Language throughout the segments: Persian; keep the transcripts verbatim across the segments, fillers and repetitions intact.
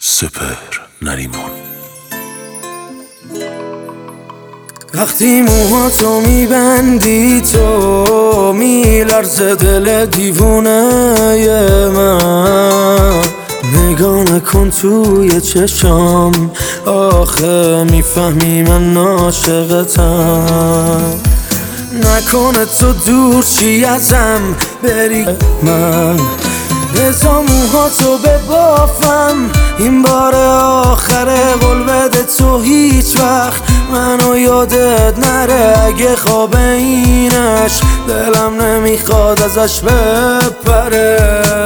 سپهر نریمان. وقتی موهاتو میبندی تو میلرزه دل دیوونه من، نگاه نکن توی چشام آخه میفهمی من عاشقتم. نکنه تو دور چی ازم بری من، بذار موهاتو ببافم این بار آخره، قول بده تو هیچ وقت منو یادت نره. اگه خواب اینش دلم نمیخواد ازش بپره،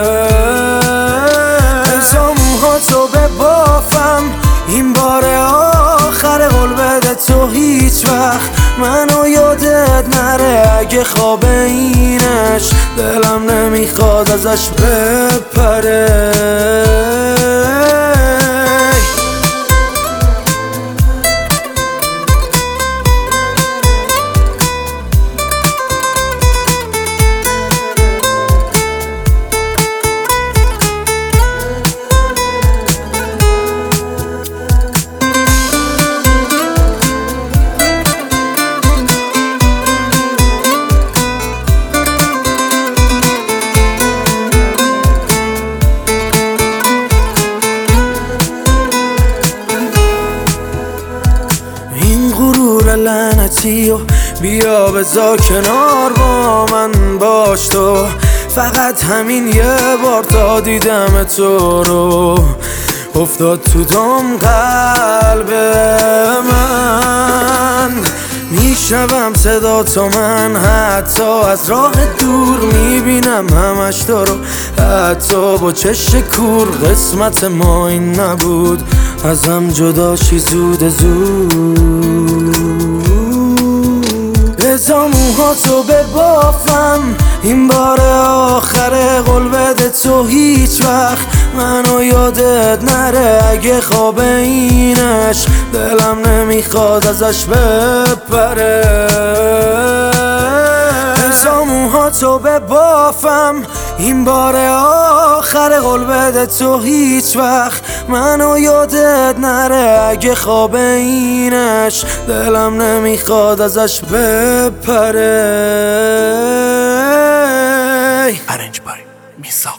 بذار موهاتو ببافم این بار آخره، قول بده تو هیچ وقت منو یادت نره. اگه خواب اینش دلم نمیخواد ازش بپره. غرور لعنتی و بیا بذار کنار با من باش تو، فقط همین یه بار تا دیدم تو رو افتاد تو دم قلب من. میشنوم صدا تو من حتی از راه دور، میبینم همش تو رو حتی با چشم کور. قسمت ما این نبود ازم جداشی زود زود، بذار موهاتو ببافم این بار آخره، قول بده تو هیچ وقت منو یادت نره. اگه خواب اینش دلم نمیخواد ازش بپره، بذار موهاتو ببافم این بار آخره، قول بده تو هیچ وقت منو یادت نره. اگه خواب اینش دلم نمیخواد ازش بپره. Arranged by میثاق.